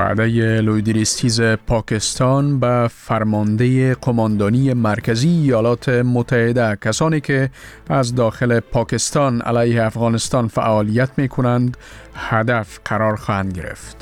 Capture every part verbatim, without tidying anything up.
وعده لویدریستیز پاکستان به فرمانده قماندانی مرکزی ایالات متحده، کسانی که از داخل پاکستان علیه افغانستان فعالیت می کنند هدف قرار خواهند گرفت.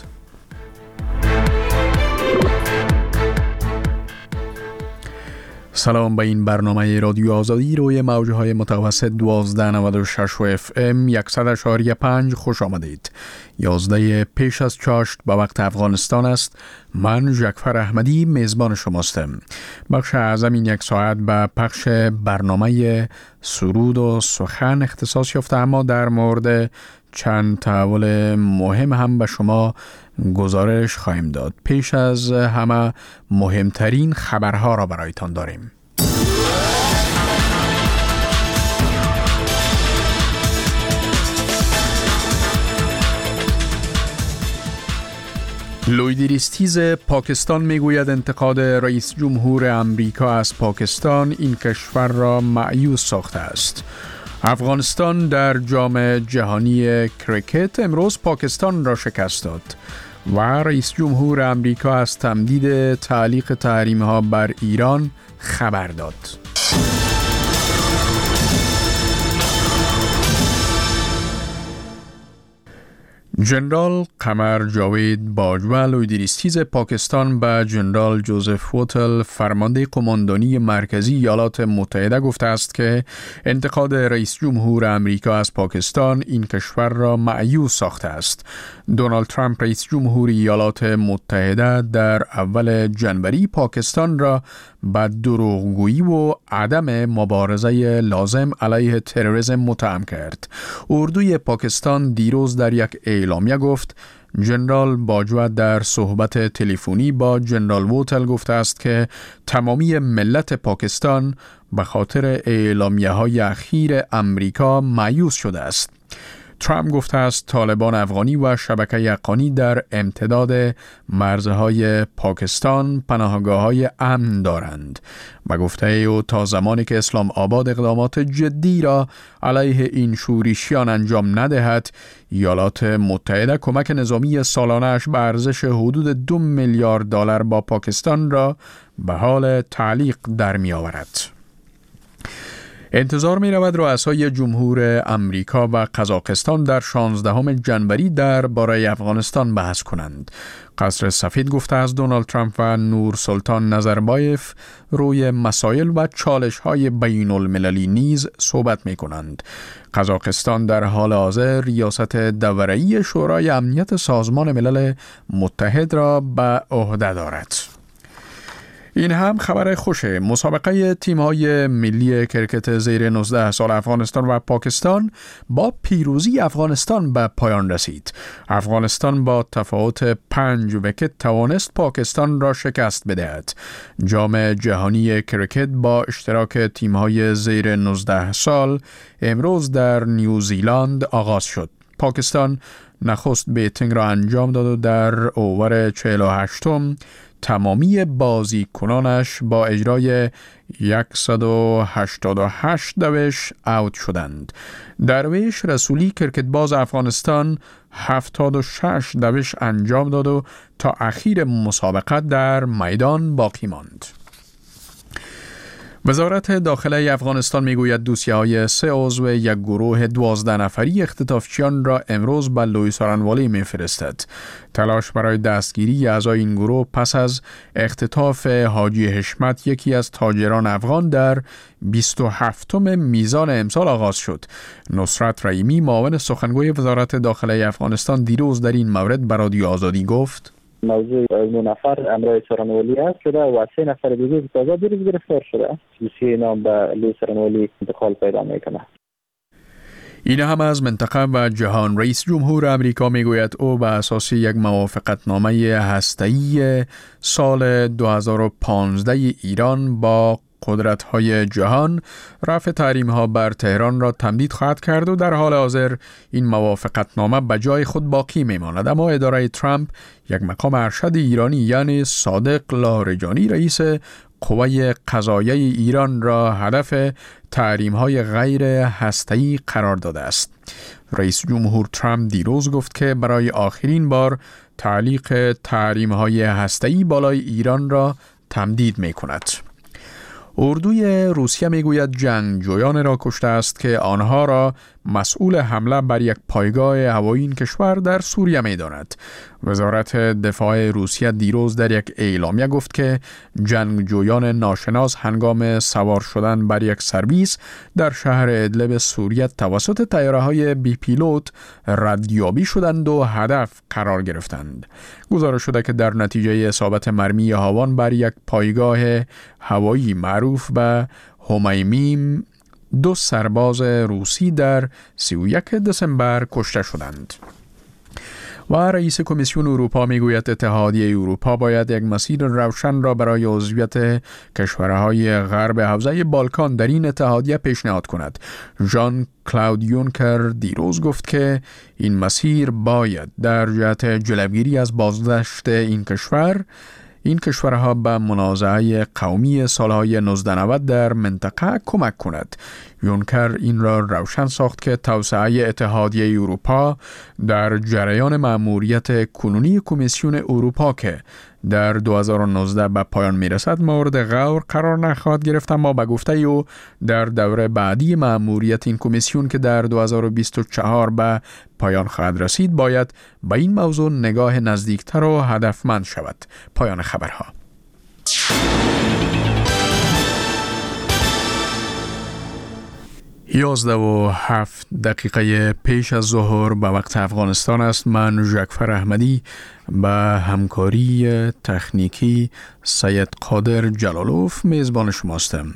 سلام به این برنامه رادیو آزادی روی موجهای متوسط دوازده نود و شش و اف ام صد و پنج خوش آمدید. یازده پیش از چاشت به وقت افغانستان است. من جعفر احمدی میزبان شماستم. بخش اعظم این یک ساعت به پخش برنامه سرود و سخن اختصاص یافته، اما در مورد چند تحول مهم هم به شما گزارش خواهیم داد. پیش از همه مهمترین خبرها را برایتان داریم. لویدریستیز پاکستان میگوید انتقاد رئیس جمهور امریکا از پاکستان این کشور را مایوس ساخته است. افغانستان در جام جهانی کریکت امروز پاکستان را شکست داد و رئیس جمهور امریکا از تمدید تعلیق تحریم‌ها بر ایران خبر داد. جنرال قمر جاوید باجوه لویدریستیز پاکستان به جنرال جوزف ووتل فرمانده قماندانی مرکزی ایالات متحده گفته است که انتقاد رئیس جمهور امریکا از پاکستان این کشور را مایوس ساخته است. دونالد ترامپ رئیس جمهور ایالات متحده در اول جنوری پاکستان را به دروغگویی و عدم مبارزه لازم علیه تروریسم متهم کرد. اردوی پاکستان دیروز در یک اعلامیه گفت جنرال باجوه در صحبت تلفنی با جنرال ووتل گفته است که تمامی ملت پاکستان به خاطر اعلامیه‌های اخیر امریکا مایوس شده است. ترامپ گفته است طالبان افغانی و شبکه حقانی در امتداد مرزهای پاکستان پناهگاه‌های امن دارند و گفته او تا زمانی که اسلام آباد اقدامات جدی را علیه این شورشیان انجام ندهد، ایالات متحده کمک نظامی سالانه‌اش به ارزش حدود دو میلیارد دلار با پاکستان را به حال تعلیق در می آورد. انتظار می رود رؤسای جمهور امریکا و قزاقستان در شانزدهم جنوری در باره افغانستان بحث کنند. قصر سفید گفته از دونالد ترامپ و نور سلطان نظربایف روی مسائل و چالش های بین المللی نیز صحبت می کنند. قزاقستان در حال حاضر ریاست دوره‌ای شورای امنیت سازمان ملل متحد را به عهده دارد. این هم خبر خوشه. مسابقه تیم‌های ملی کرکت زیر نوزده سال افغانستان و پاکستان با پیروزی افغانستان به پایان رسید. افغانستان با تفاوت پنج ویکت توانست پاکستان را شکست بدهد. جام جهانی کرکت با اشتراک تیم‌های زیر نوزده سال امروز در نیوزیلند آغاز شد. پاکستان نخست بیتینگ را انجام داد و در اوور چهل و هشتم تمامی بازیکنانش با اجرای صد و هشتاد و هشت دوش اوت شدند. درویش رسولی کرکتباز افغانستان هفتاد و شش دوش انجام داد و تا اخیر مسابقه در میدان باقی ماند. وزارت داخله افغانستان میگوید دوسیه‌های سه عضو یک گروه دوازده نفری اختطافچیان را امروز به لویسارنوالی میفرستد. تلاش برای دستگیری اعضای این گروه پس از اختطاف حاجی حشمت، یکی از تاجران افغان، در بیست و هفتم میزان امسال آغاز شد. نصرت رحیمی معاون سخنگوی وزارت داخله افغانستان دیروز در این مورد به رادیو آزادی گفت موضوع دو نفر امرای سارنوالی است شده و سه نفر دیگه تازه دیروز گرفتار شده است. سه نام به لوی سارنوالی انتقال پیدا میکنه. این هم از منطقه و جهان. رئیس جمهور امریکا میگوید او به اساس یک موافقتنامه هسته‌ای سال دو هزار و پانزده ایران با قدرت‌های جهان رفع تحریم‌ها بر تهران را تمدید خواهد کرد و در حال حاضر این موافقتنامه به جای خود باقی میماند. اما اداره ترامپ یک مقام ارشد ایرانی یعنی صادق لاریجانی رئیس قوه قضاییه ایران را هدف تحریم‌های غیر هسته‌ای قرار داده است. رئیس جمهور ترامپ دیروز گفت که برای آخرین بار تعلیق تحریم‌های هسته‌ای بالای ایران را تمدید می‌کند. اردوی روسیه میگوید جنگجویان را کشته است که آنها را مسئول حمله بر یک پایگاه هوایی این کشور در سوریه می‌داند. وزارت دفاع روسیه دیروز در یک اعلامیه گفت که جنگجویان ناشناس هنگام سوار شدن بر یک سرویس در شهر ادلب سوریه توسط طیاره‌های بی پیلوت ردیابی شدند و هدف قرار گرفتند. گزارش شده که در نتیجه اصابت مرمی هاوان بر یک پایگاه هوایی معروف به همیمیم دو سرباز روسی در سی و یک دسامبر کشته شدند. و رئیس کمیسیون اروپا میگوید اتحادیه اروپا باید یک مسیر روشن را برای عضویت کشورهای غرب حوزه بالکان در این اتحادیه پیشنهاد کند. ژان کلاود یونکر دیروز گفت که این مسیر باید در جهت جلوگیری از بازداشت این کشور این کشورها به منازعه قومی سالهای نوزده نود در منطقه کمک کند. یونکر این را روشن ساخت که توسعه اتحادیه اروپا در جریان مأموریت کنونی کمیسیون اروپا که در دو هزار و نوزده به پایان میرسد مورد غور قرار نخواهد گرفت، اما به گفته او در دوره بعدی مأموریت این کمیسیون که در دو هزار و بیست و چهار به پایان خواهد رسید باید به این موضوع نگاه نزدیکتر و هدفمند شود. پایان خبرها. یازده و هفت دقیقه پیش از ظهر به وقت افغانستان است. من ژکفر احمدی به همکاری تکنیکی سید قادر جلالوف میزبان شماستم.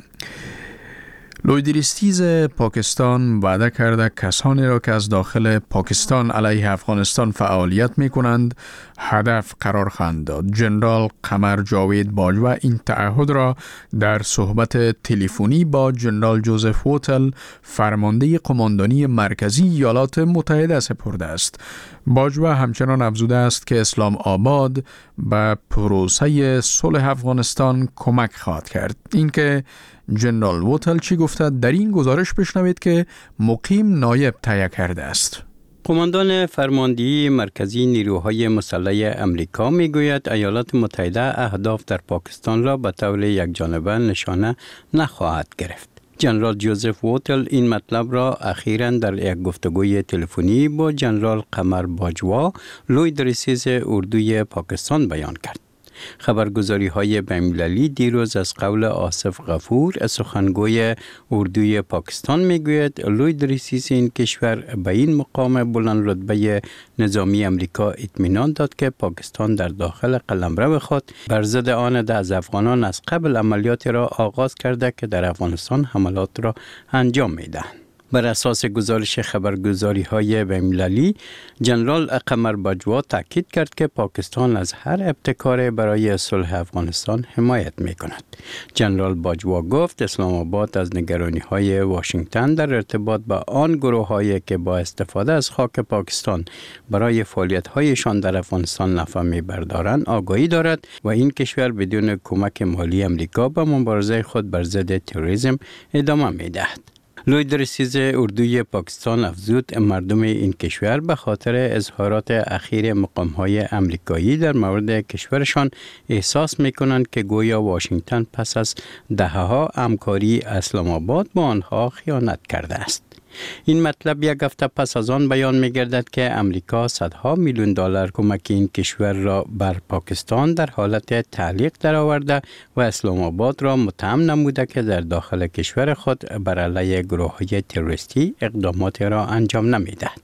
لویدریستیز پاکستان وعده کرده کسانی را که از داخل پاکستان علیه افغانستان فعالیت می کنند هدف قرار خواهند داد. جنرال قمر جاوید باجوه این تعهد را در صحبت تلفنی با جنرال جوزف ووتل فرمانده قماندانی مرکزی ایالات متحده سپرده است. باجوه همچنان افزوده است که اسلام آباد به پروسه صلح افغانستان کمک خواهد کرد. اینکه جنرال ووتل چی گفته در این گزارش بشنوید که مقیم نایب تهیه کرده است. قماندان فرماندهی مرکزی نیروهای مسلح امریکا میگوید ایالات متحده اهداف در پاکستان را به طور یکجانبه نشانه نخواهد گرفت. جنرال جوزف ووتل این مطلب را اخیراً در یک گفتگوی تلفنی با جنرال قمر باجوا لویدریستیز اردوی پاکستان بیان کرد. خبرگزاری های بین‌المللی دیروز از قول آصف غفور سخنگوی اردوی پاکستان میگوید لویدریستیز این کشور به این مقام بلند رتبه نظامی امریکا اطمینان داد که پاکستان در داخل قلمرو خود بر ضد آن از افغانان از قبل عملیاتی را آغاز کرده که در افغانستان حملات را انجام میدهند. بر اساس گزارش خبرگزاری های بین‌المللی، جنرال قمر باجوا تاکید کرد که پاکستان از هر ابتکار برای صلح افغانستان حمایت می کند. جنرال باجوا گفت اسلام آباد از نگرانی های واشنگتن در ارتباط با آن گروه هایی که با استفاده از خاک پاکستان برای فعالیت هایشان در افغانستان نفع می بردارند آگاهی دارد و این کشور بدون کمک مالی امریکا به مبارزه خود بر ضد تروریسم ادامه می دهد. لویدریستیز اردوی پاکستان افزود مردم این کشور به خاطر اظهارات اخیر مقام‌های امریکایی در مورد کشورشان احساس می‌کنند که گویا واشنگتن پس از دهه‌ها همکاری اسلام آباد با آنها خیانت کرده است. این مطلب یک هفته پس از آن بیان می‌گردد که امریکا صدها میلیون دلار کمک این کشور را بر پاکستان در حالت تعلیق درآورده و اسلام آباد را متهم نموده که در داخل کشور خود بر علیه گروه‌های تروریستی اقدامات را انجام نمی‌دهد.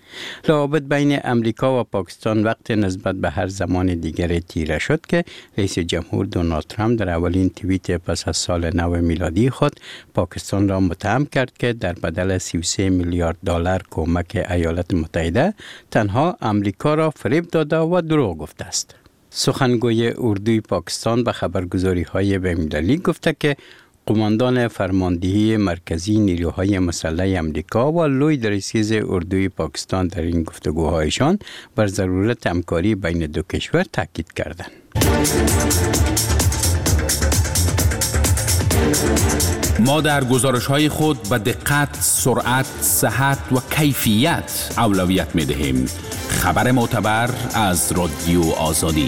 روابط بین امریکا و پاکستان وقت نسبت به هر زمان دیگر تیره شد که رئیس جمهور دونالد ترامپ در اولین توییت پس از سال نو میلادی خود پاکستان را متهم کرد که در بدل سی و سه میلیارد دلار کمک ایالات متحده تنها امریکا را فریب داده و دروغ گفته است. سخنگوی اردوی پاکستان به خبرگزاری‌های بین‌المللی گفته که قماندان فرماندهی مرکزی نیروهای مسلح امریکا و لویدریستیز اردوی پاکستان در این گفتگوهایشان بر ضرورت همکاری بین دو کشور تاکید کردند. ما در گزارش‌های خود به دقت، سرعت، صحت و کیفیت اولویت می‌دهیم. خبر معتبر از رادیو آزادی.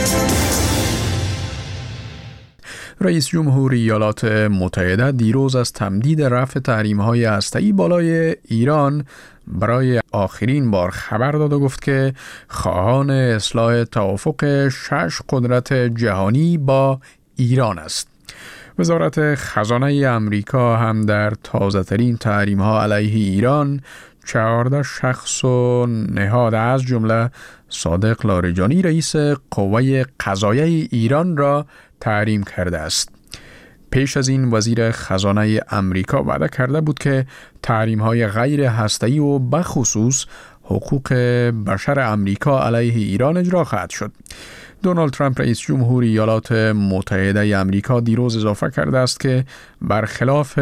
رئیس جمهور ایالات متحده دیروز از تمدید رفع تحریم‌های هسته‌ای بالای ایران برای آخرین بار خبر داد و گفت که خواهان اصلاح توافق شش قدرت جهانی با ایران است. وزارت خزانه امریکا هم در تازه‌ترین تحریم‌ها علیه ایران چهارده شخص و نهاد از جمله صادق لاریجانی رئیس قوه قضاییه ایران را تحریم کرده است. پیش از این وزیر خزانه امریکا وعده کرده بود که تحریم‌های غیر هسته‌ای و بخصوص حقوق بشر امریکا علیه ایران اجرا خواهد شد. دونالد ترامپ رئیس جمهور ایالات متحده امریکا دیروز اضافه کرده است که برخلاف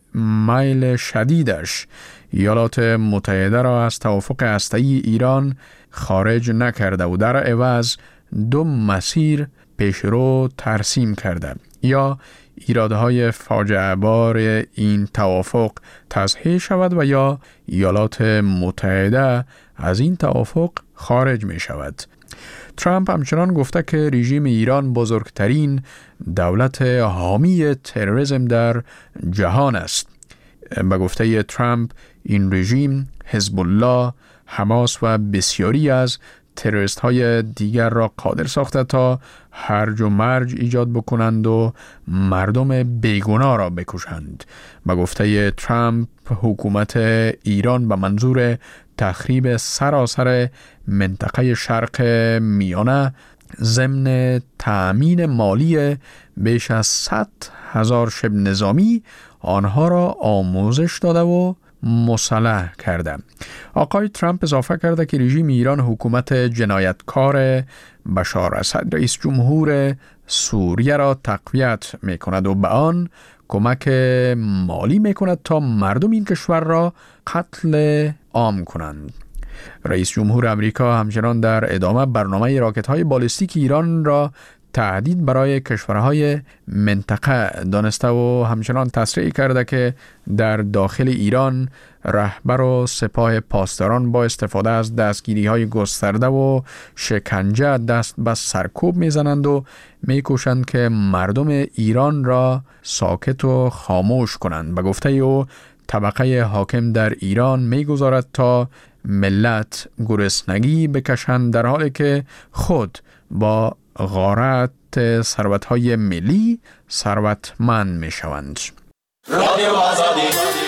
میل شدیدش ایالات متحده را از توافق هسته‌ای ایران خارج نکرده و در عوض دو مسیر پیشرو ترسیم کرده: یا ایرادهای فاجعه بار این توافق تصحیح شود و یا ایالات متحده از این توافق خارج می شود. ترامپ همچنان گفته که رژیم ایران بزرگترین دولت حامی تروریسم در جهان است. به گفته ترامپ این رژیم حزب الله، حماس و بسیاری از تروریست های دیگر را قادر ساخته تا هرج و مرج ایجاد بکنند و مردم بیگناه را بکشند. به گفته ترامپ حکومت ایران به منظور تخریب سراسر منطقه شرق میانه ضمن تأمین مالی بیش از صد هزار شبه نظامی آنها را آموزش داده و مسلح کرده. آقای ترامپ اضافه کرده که رژیم ایران حکومت جنایتکار بشار اسد رئیس جمهور سوریه را تقویت می کند و به آن کمک مالی می کند تا مردم این کشور را قتل عام کنند. رئیس جمهور امریکا همچنان در ادامه برنامه راکت های بالستیک ایران را تهدید برای کشورهای منطقه دانسته و همچنان تصریح کرده که در داخل ایران رهبر و سپاه پاسداران با استفاده از دستگیری های گسترده و شکنجه دست به سرکوب میزنند و میکوشند که مردم ایران را ساکت و خاموش کنند. به گفته او طبقه حاکم در ایران میگذارد تا ملت گرسنگی بکشند در حالی که خود با غارت ثروت‌های ملی ثروتمند می‌شوند. رادیو آزادی.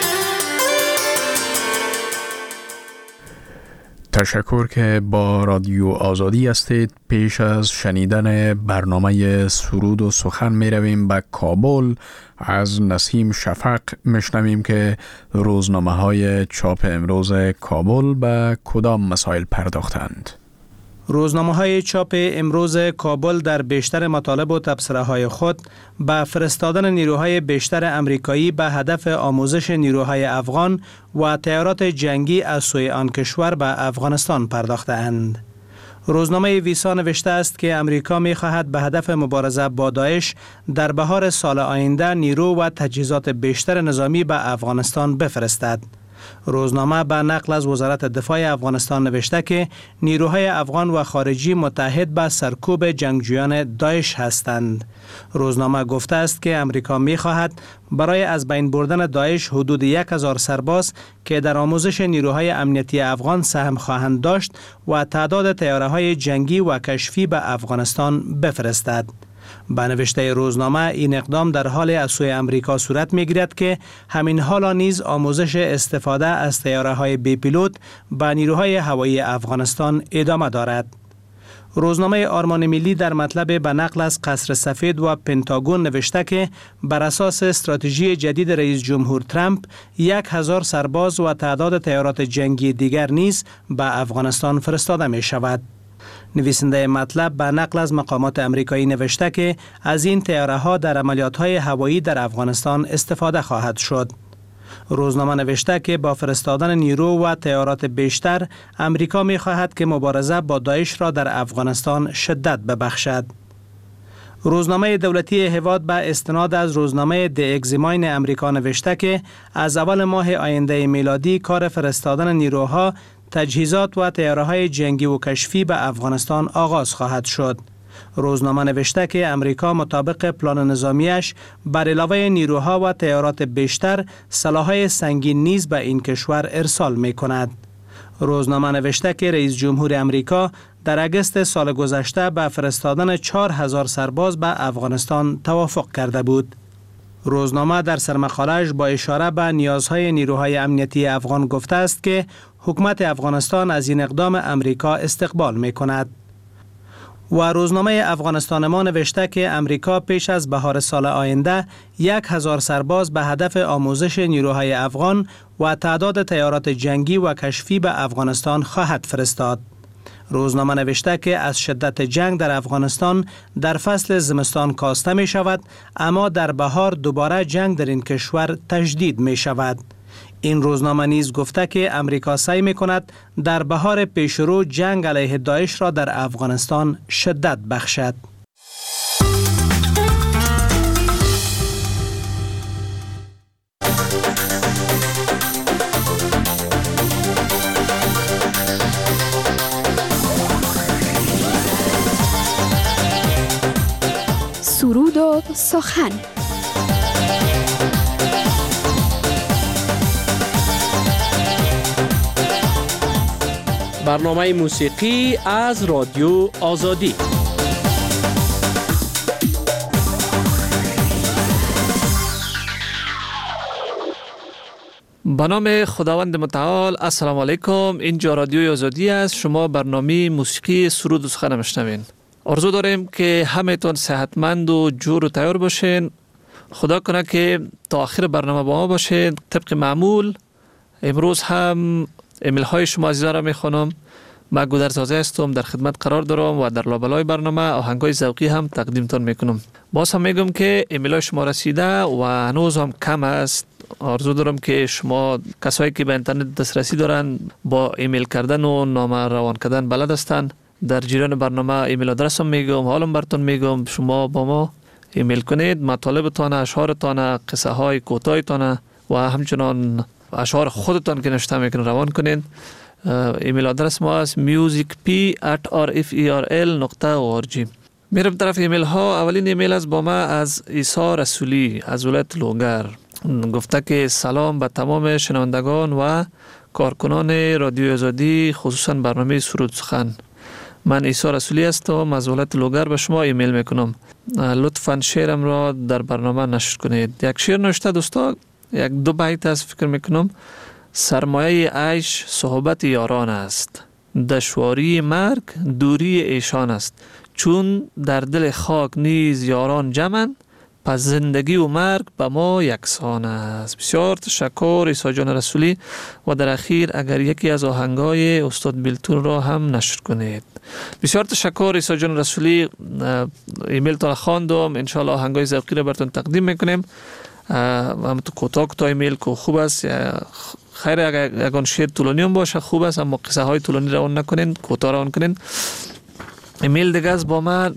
تشکر که با رادیو آزادی هستید. پیش از شنیدن برنامه سرود و سخن می رویم به کابل. از نسیم شفق میشنویم که روزنامه های چاپ امروز کابل به کدام مسائل پرداختند. روزنامه‌های چاپ امروز کابل در بیشتر مطالب و تبصره‌های خود به فرستادن نیروهای بیشتر امریکایی به هدف آموزش نیروهای افغان و تیارات جنگی از سوی آن کشور به افغانستان پرداخته‌اند. روزنامه ویسا نوشته است که امریکا می‌خواهد به هدف مبارزه با داعش در بهار سال آینده نیرو و تجهیزات بیشتر نظامی به افغانستان بفرستد. روزنامه به نقل از وزارت دفاع افغانستان نوشته که نیروهای افغان و خارجی متحد به سرکوب جنگجویان داعش هستند. روزنامه گفته است که امریکا می خواهد برای از بین بردن داعش حدود یک هزار سرباز که در آموزش نیروهای امنیتی افغان سهم خواهند داشت و تعداد طیاره‌های جنگی و کشفی به افغانستان بفرستد. به نوشته روزنامه این اقدام در حال از سوی امریکا صورت می‌گیرد که همین حالا نیز آموزش استفاده از طیاره‌های بی پیلوت به نیروهای هوایی افغانستان ادامه دارد. روزنامه آرمان ملی در مطلب به نقل از قصر سفید و پنتاگون نوشته که بر اساس استراتژی جدید رئیس جمهور ترامپ یک هزار سرباز و تعداد طیارات جنگی دیگر نیز به افغانستان فرستاده می شود. نویسنده مطلب به نقل از مقامات امریکایی نوشته که از این طیاره‌ها در عملیات‌های هوایی در افغانستان استفاده خواهد شد. روزنامه نوشته که با فرستادن نیرو و طیارات بیشتر امریکا می‌خواهد که مبارزه با داعش را در افغانستان شدت ببخشد. روزنامه دولتی هواد به استناد از روزنامه دی اگزیماین امریکا نوشته که از اول ماه آینده میلادی کار فرستادن نیروها تجهیزات و طیاره‌های جنگی و کشفی به افغانستان آغاز خواهد شد. روزنامه نوشته که امریکا مطابق پلان نظامیش بر علاوه نیروها و طیارات بیشتر سلاح‌های سنگین نیز به این کشور ارسال می‌کند. روزنامه نوشته که رئیس جمهور امریکا در اگست سال گذشته به فرستادن چهار هزار سرباز به افغانستان توافق کرده بود. روزنامه در سرمقاله‌اش با اشاره به نیازهای نیروهای امنیتی افغان گفته است که حکومت افغانستان از این اقدام امریکا استقبال می‌کند. و روزنامه افغانستان ما نوشته که امریکا پیش از بهار سال آینده یک هزار سرباز به هدف آموزش نیروهای افغان و تعداد طیارات جنگی و کشفی به افغانستان خواهد فرستاد. روزنامه نوشته که از شدت جنگ در افغانستان در فصل زمستان کاسته می شود، اما در بهار دوباره جنگ در این کشور تجدید می شود. این روزنامه نیز گفته که امریکا سعی می کند در بهار پیشرو جنگ علیه داعش را در افغانستان شدت بخشد. سرود و سخن. برنامه موسیقی از رادیو آزادی. به نام خداوند متعال. السلام علیکم. اینجا رادیو آزادی است. شما برنامه موسیقی سرود و سخن میشنوین. آرزو داریم که همه‌تون صحتمند و جور و تیار باشین. خدا کنه که تا آخر برنامه با ما باشین. طبق معمول امروز هم ایمیل های شما عزیزان را میخوانم. من گودرزاده هستم، در خدمت قرار دارم و در لابلای برنامه آهنگ های ذوقی هم تقدیمتون میکنم. باز هم میگم که ایمیل های شما رسیده و هنوز هم کم است. آرزو دارم که شما کسایی که به اینترنت دسترسی دارن با ایمیل کردن و نامه روان کردن بلد هستن، در جریان برنامه ایمیل آدرسم میگم، حالم براتون میگم، شما با ما ایمیل کنید، مطالبتان، اشعارتان، قصه های کوتاهتان و همچنان اشعار خودتان که نوشته میکنید روان کنید. ایمیل آدرس ما است music p at r f e r l dot org. میرم طرف ایمیل ها. اولین ایمیل از با ما از عیسی رسولی از ولایت لوگر. گفته که سلام به تمام شنوندگان و کارکنان رادیو آزادی، خصوصا برنامه سرود سخن. من عیسی رسولی هستم، از ولایت لوگر به شما ایمیل میکنم. لطفاً شعرم را در برنامه نشر کنید. یک شعر نوشته دوستا، یک دو بیت از فکر میکنم. سرمایه عیش صحبت یاران است، دشواری مرگ دوری ایشان است. چون در دل خاک نیز یاران جمعند، پس زندگی و مرگ به ما یکسان است. بسیار تشکر عیسی جان رسولی. و در اخیر اگر یکی از آهنگای استاد بیلتون را هم نشر کنید. بسیار تشکر عیسی جان رسولی. ایمیل تا خواندم، انشالله آهنگای ذوقی را براتون تقدیم میکنیم. هم تو کوتاه کوتاه ایمیل که خوب است. خیر اگر اگر شعر طولانی هم باشه خوب است، اما قصه های طولانی روان نکنین، کوتاه روان کنین. ایمیل دیگه از با من.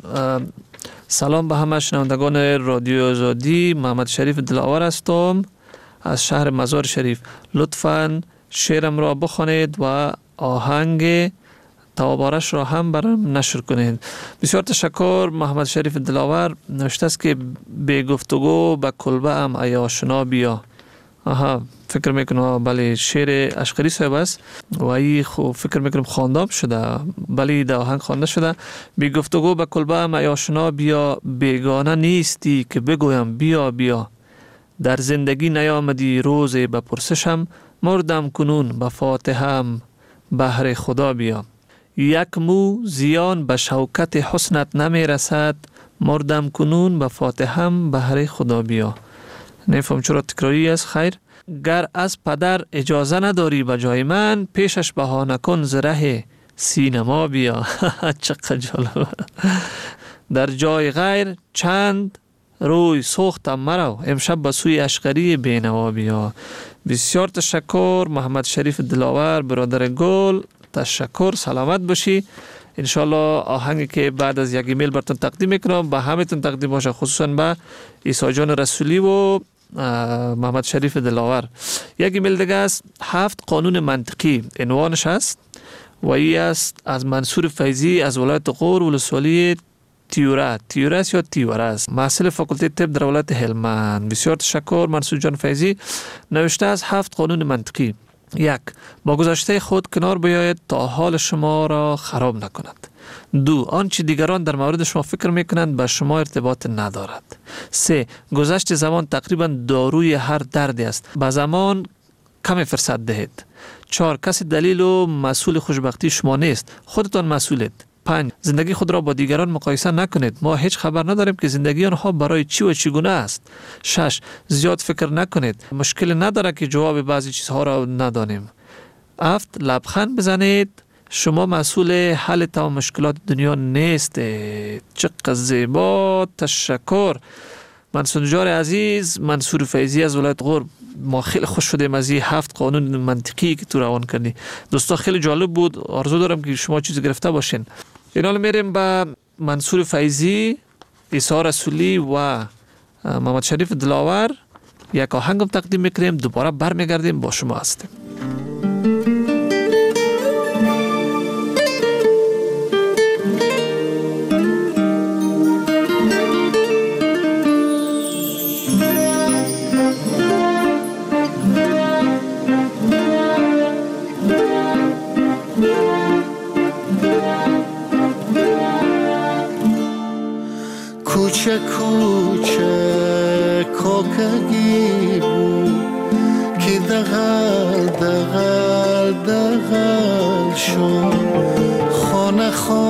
سلام به همه شنوندگان رادیو آزادی. محمد شریف دلاور هستم از شهر مزار شریف. لطفاً شعرم را بخوانید و آهنگ توابارش را هم برام نشر کنید. بسیار تشکر محمد شریف دلاور. نوشته است که به گفتگو به کلبه ام ای آشنا بیا. آها، فکر میکنم بله شعر اشقری صاحب است و ای خو فکر میکنم خواندم شده، بله در آهنگ خوانده شده. بی گفتگو به کلبه ام ای آشنا بیا، بیگانه نیستی که بگویم بیا بیا. در زندگی نیامدی روز به پرسشم، مردم کنون به فاتحم بهر خدا بیا. یک مو زیان به شوکت حسنت نمی رسد، مردم کنون به فاتحم بهر خدا بیا. نفهم چرا تکراری است. خیر، گر از پدر اجازه نداری به جای من، پیشش بهانه کن ز ره سینما بیا. چقدر جالب. در جای غیر چند روی سوختم مرا، امشب به سوی اشقری بینوا بیا. بسیار تشکر محمد شریف دلاور برادر گل. تشکر، سلامت باشی. انشالله آهنگی که بعد از یک ایمیل براتون تقدیم میکنم به همتون تقدیم باشه، خصوصا به عیسی جان رسولی و محمد شریف دلاور. یک ایمیل دیگه است، هفت قانون منطقی عنوانش است و ای است از منصور فیضی از ولایت غور ولسوالی تیوره تیوره است یا تیوره است، محصل فاکولته طب در ولایت هلمند. بسیار تشکر منصور جان فیضی. نوشته از هفت قانون منطقی: یک، با گذشته خود کنار بیاید تا حال شما را خراب نکند. دو، آنچه دیگران در مورد شما فکر میکنند به شما ارتباط ندارد. سه، گذشت زمان تقریبا داروی هر دردی است، به زمان کمی فرصت دهید. چهار، کسی دلیل و مسئول خوشبختی شما نیست، خودتان مسئولید. پنج، زندگی خود را با دیگران مقایسه نکنید، ما هیچ خبر نداریم که زندگی آنها برای چی و چگونه است. شش، زیاد فکر نکنید، مشکل نداره که جواب بعضی چیزها را ندانیم. هفت، لبخند بزنید، شما مسئول حل تمام مشکلات دنیا نیستید. چقدر زیبا، تشکر منصور جان عزیز. منصور فیضی از ولایت غور، ما خیلی خوش شدیم از این هفت قانون منطقی که تو روان کردی. دوستا خیلی جالب بود، آرزو دارم که شما چیزی گرفته باشین. این حال میریم به منصور فیضی، عیسی رسولی و محمد شریف دلاور. یک آهنگم تقدیم میکنیم، دوباره برمیگردیم با شما هستیم. کوچه کوچه کوکگی بود که دغل دغل دغل شد، خانه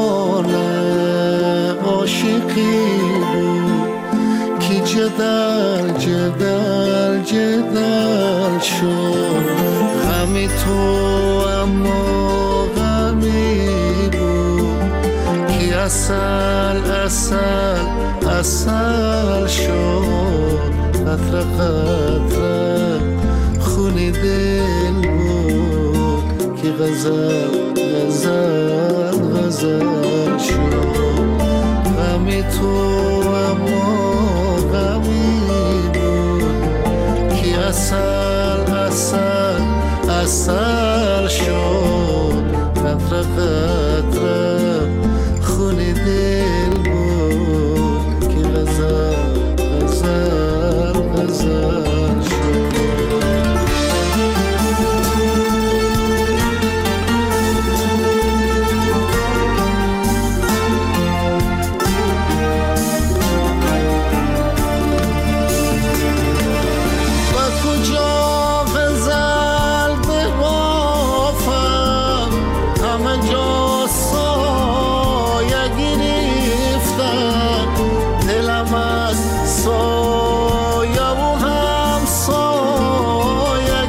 خانه عاشقی بود که جدل جدل جدل شد. غمی تو اما غمی بود که اصل اصل اصل شد. قطره قطره خونی دل بود که غزل غزل غزل شد. غمی تو اما غمی بود که اصل اصل اصل شد. قطره قطره خونی دل بود که غزل غزل غزل شد. و کجا غزل ببافم، همه جا سایه گرفتم. دلم از سایه و هم سایه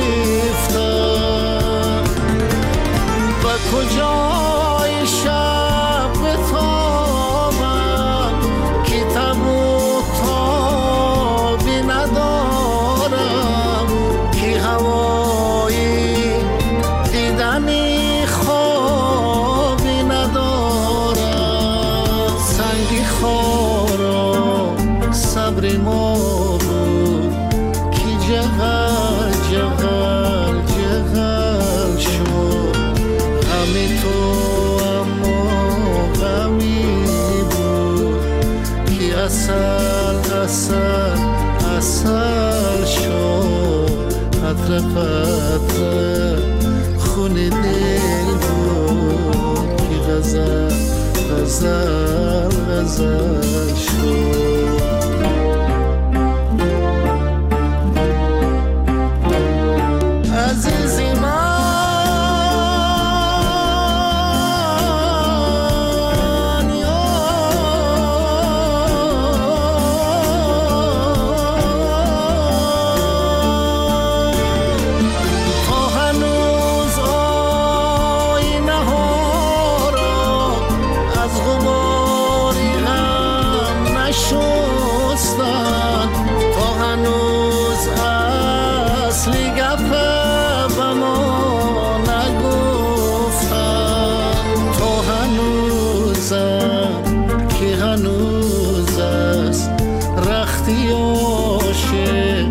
گرفتم. و کجای شب بتابم که تب و تابی ندارم، که هوایی دیدنی خوابی ندارم. سنگی خارا صبر ما بود که جغل جغل جغل شد. غمی تو اما غمی بود که اصل اصل اصل شد. قطره قطره خونی دل بود که غزل غزل غزل شد. عزیزی من تا هنوز آینه ها را از غباری هم نشستن. تا هنوز اصلی گپ به ما نگفتن. تا هنوزم که هنوز است رختی عاشق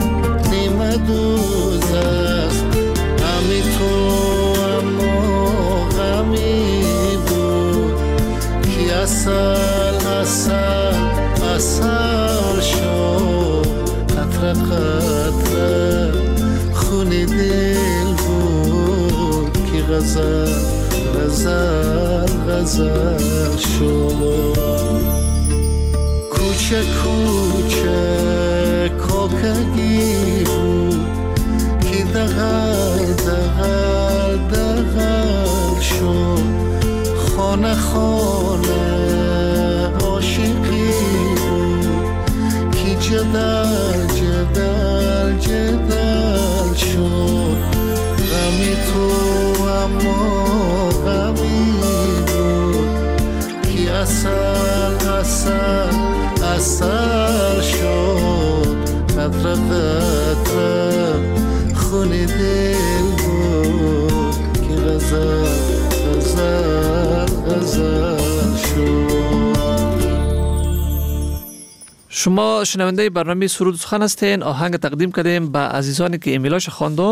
غزل غزل غزل شد. کوچه کوچه کاکگی بود که دغل دغل دغل شد. خانه خانه عاشقی بود که جدل جدل جدل شد. غمی تو اما غمی بود که اصل اصل اصل شد. قطره قطره خون دل بود که غزل غزل غزل شد. شما شنونده برنامه سرود و سخن هستین. آهنگ تقدیم کردیم به عزیزانی که ایمیلاش خواندم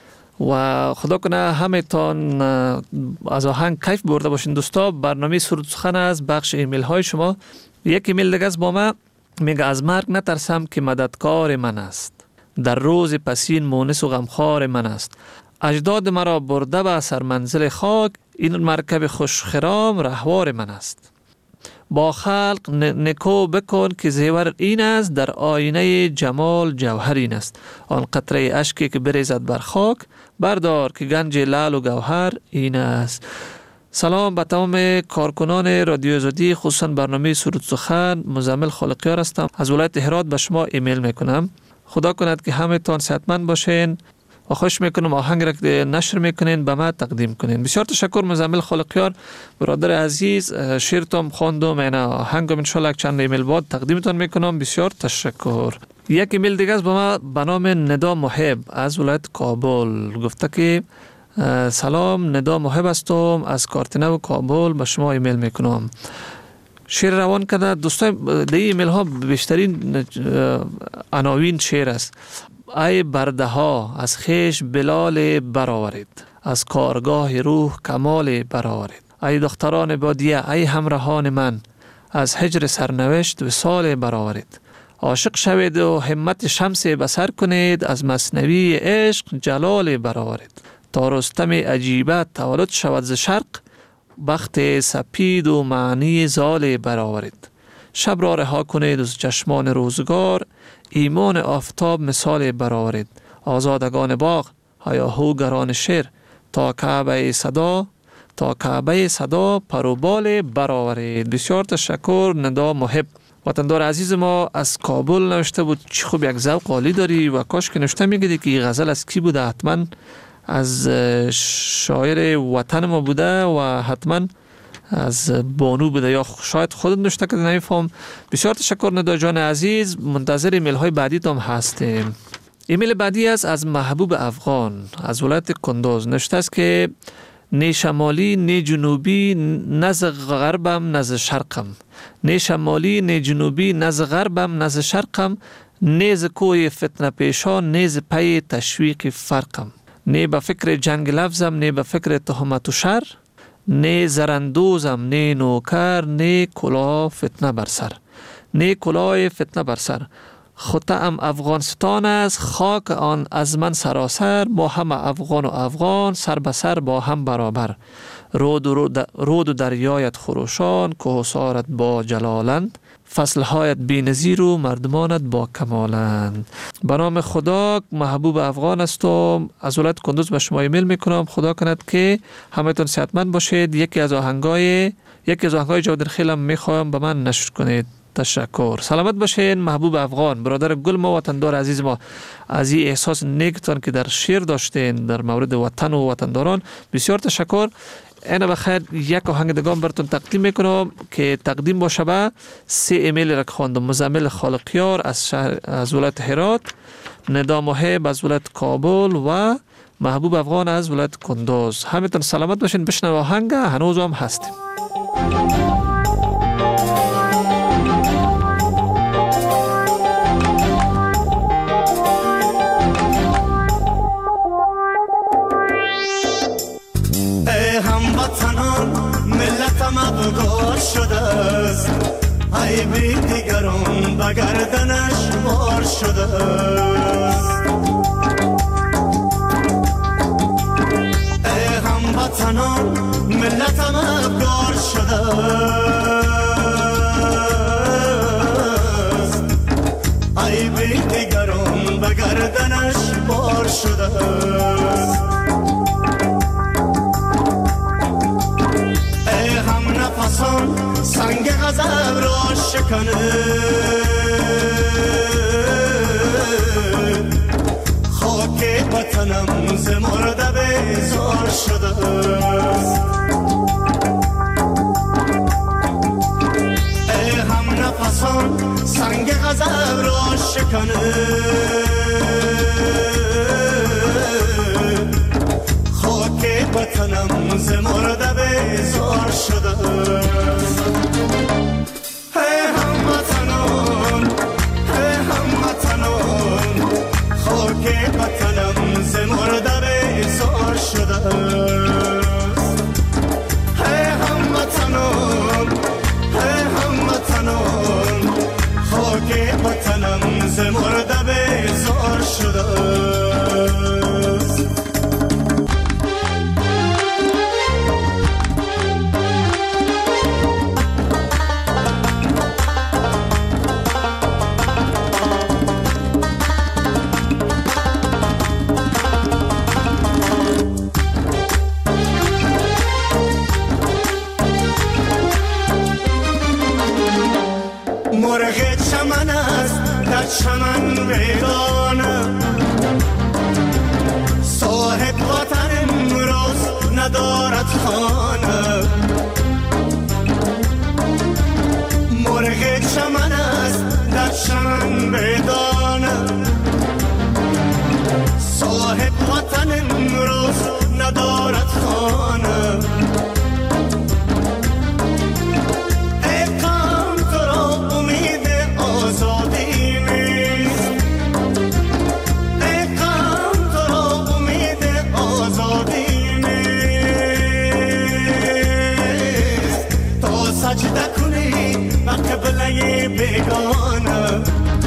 و خدا کنه همه تان از آهنگ کیف برده باشین. دوستا، برنامه سرود و سخن است، بخش ایمیل های شما. یک ایمیل دیگه از با ما میگه از مرگ نترسم که مددکار من است، در روز پسین مونس و غمخوار من است. اجداد مرا برده به سرمنزل خاک، این مرکب خوشخرام رهوار من است. با خلق نکو بکن که زیور این است، در آینه جمال جوهر این است. آن قطره اشکی که بریزد بر خاک، بردار که گنج لعل و گوهر این است. سلام به تمام کارکنان رادیو آزادی، خصوصا برنامه سرود سخن. مزمل خالقیار هستم، از ولایت هرات به شما ایمیل میکنم. خدا کند که همه تان صحتمند باشین و خوش میکنم آهنگ را که نشر میکنین به ما تقدیم کنین. بسیار تشکر مزمل خالقیار برادر عزیز، شیرتم خواندم، این آهنگم ان شاء الله چند ایمیل بعد تقدیمتون میکنم. بسیار تشکر. یک ایمیل دیگه از با ما به نام ندا محب از ولایت کابل گفته که سلام، ندا محب هستم، از کارتنو کابل به شما ایمیل میکنم. شعر روان کرده. دوستان، در ایمیل ها بیشترین عناوین شعر است. ای برده ها از خیش بلال برآورید، از کارگاه روح کمال برآورید. ای دختران بادیه، ای همراهان من، از هجر سرنوشت وصال برآورید. عاشق شوید و همت شمس بصر کنید، از مثنوی عشق جلال برآورید. تا رستم عجیبه تولد شود ز شرق، بخت سپید و معنی زال برآورید. شب را رها کنید از چشمان روزگار، ایمان آفتاب مثال برآورید. آزادگان باغ هیاهوگران شیر، تا کعبه صدا تا کعبه صدا پروبال برآورید. بسیار تشکر ندا محب. وطندار عزیز ما از کابل نوشته بود چه خوب یک ذوق عالی داری و کاش که نوشته میگیدی که این غزل از کی بوده. حتما از شاعر وطن ما بوده و حتما از بانو بوده یا شاید خودت نوشته که نمیفهم. بسیار تشکر ندا جان عزیز. منتظر ایمیل های بعدی تام هستیم. ایمیل بعدی است از محبوب افغان از ولایت کندوز. نوشته است که نه شمالی نه جنوبی، نه ز غربم نه ز شرقم. نه شمالی نه جنوبی، نه ز غربم نه ز شرقم. نه ز کوی فتنه پیشان، نه ز پی تشویق فرقم. نه به فکر جنگ لفظم، نه به فکر تهمت و شر. نه زرندوزم نه نوکر، نه کلاه فتنه بر سر. نه کلاه فتنه بر سر. خطه‌ام افغانستان است، خاک آن از من سراسر. ما هم افغان و افغان، سر به سر با هم برابر. رود و, رود و دریایت خروشان، کوهسارت با جلالند. فصلهایت بی نظیر و مردمانت با کمالند. به نام خدا محبوب افغان هستم، از ولایت کندوز به شما ایمیل میکنم. خدا کند که همتون صحتمند باشید. یکی از آهنگای یکی از آهنگای جاودر خیلم میخوایم به من نشر کنید. تشکر. سلامت باشین محبوب افغان. برادر گل ما وطندار عزیز ما، از این احساس نیکتان که در شعر داشتین در مورد وطن و وطنداران بسیار تشکر. اینا بخیر یک آهنگ دگام براتون تقدیم میکنم که تقدیم باشه به سه ایمیل را خواندم. مزمل خالقیار از شهر از ولایت هرات، ندا محب از ولایت کابل و محبوب افغان از ولایت کندوز. همتون سلامت باشین. بشنو آهنگ، هنوز هم هستیم. مغگار شده است، ای بی دیگران به گردنش بار شده است. ای هموطنان شده است. ای هم نفسان سنگ غضب را شکنه، خاک وطنم ز مرده بیزار شده است. ای هم نفسان سنگ غضب را شکنه، خاک وطنم ز مرده بیزار شده است. ای هموطنان، ای هموطنان، خاک وطنم ز مرده بیزار شده است. ای هموطنان، ای هموطنان، خاک وطنم ز مرده بیزار شده است. مرغ چمن است در چمن ویرانه، صاحب وطن امروز ندارد خانه. مرغ چمن است در چمن ویرانه، صاحب وطن امروز ندارد خانه. قبله بیگانه.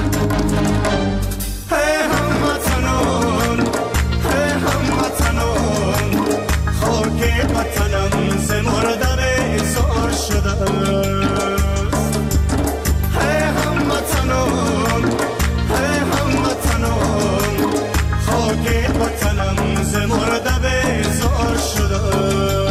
ای هموطنان، ای هموطنان، خاک وطنم ز مرده بیزار شده است. ای هموطنان، ای هموطنان، خاک وطنم ز مرده بیزار شده است.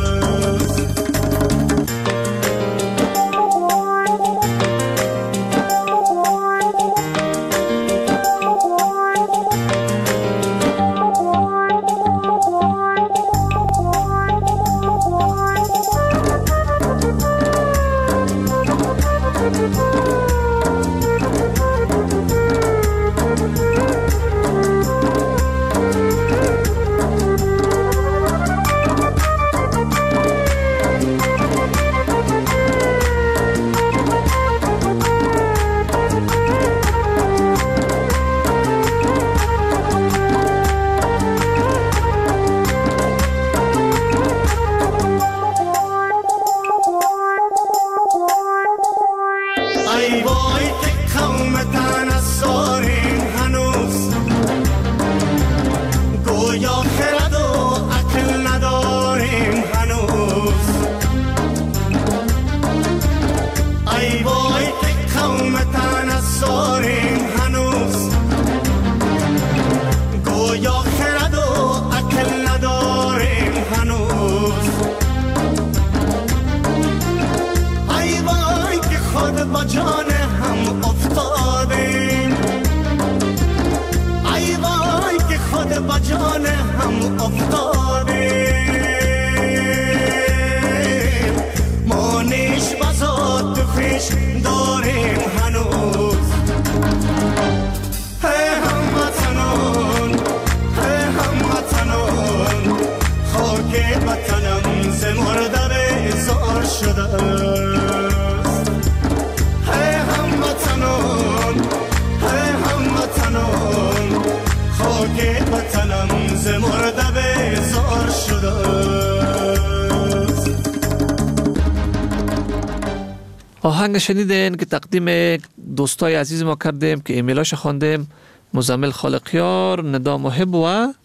آهنگ شنیدین که تقدیم دوستای عزیز ما کردیم که ایمیلاش خواندیم، مزمل خالقیار، ندا محب و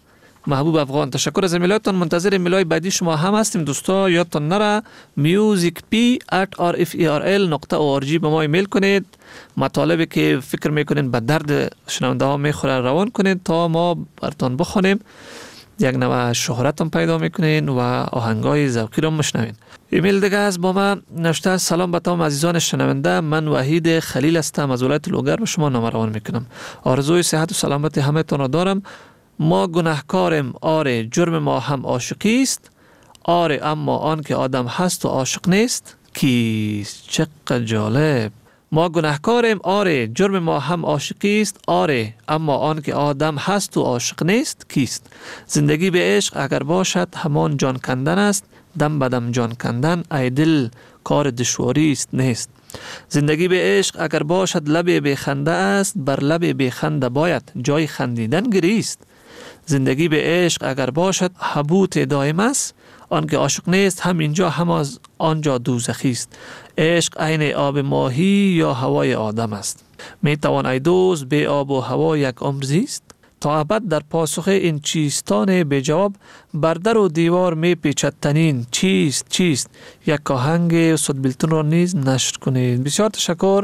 محبوب افغان. تشکر از ایمیلاتون. منتظر ایمیلای بعدی شما هم هستیم دوستا. یادتون نره music p at r f e r l نقطه o r g به ما ایمیل کنید. مطالبی که فکر میکنین به درد شنونده ها میخوره روان کنید تا ما براتون بخونیم. یک نوع شهرت هم پیدا میکنین و آهنگای ذوقی رو میشنوین. ایمیل دیگه از با ما نوشته: سلام به تمام عزیزان شنونده، من وحید خلیل هستم از ولایت لوگر به شما نامه روان میکنم. آرزوی صحت و سلامت همه تون را دارم. ما گناهکاریم، آره، جرم ما هم عاشقی است، آره، اما آن که آدم هست و عاشق نیست کیست؟ چقدر جالب. ما گناهکاریم، آره، جرم ما هم عاشقی است، آره، اما آن که آدم هست و عاشق نیست کیست؟ زندگی به عشق اگر باشد همان جان کندن است، دم بدم جان کندن ای دل کار دشواری است نیست. زندگی به عشق اگر باشد لب بخنده است، بر لب بخنده باید جای خندیدن گریست. زندگی به عشق اگر باشد حبوط دائم است، آن که عاشق نیست هم اینجا هم از آنجا دوزخی است. عشق عین آب ماهی یا هوای آدم است. می توان ای دوست به آب و هوا یک عمر زیست؟ تا ابد در پاسخ این چیستان به جواب، بر در و دیوار می پیچد تنین چیست چیست؟ یک آهنگ صدبیلتون را نیز نشر کنید. بسیار تشکر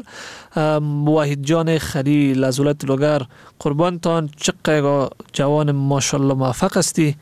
وحید جان خلیل از ولایت لوگر. قربانتان، چقدر جوان ماشاءالله موفق هستی.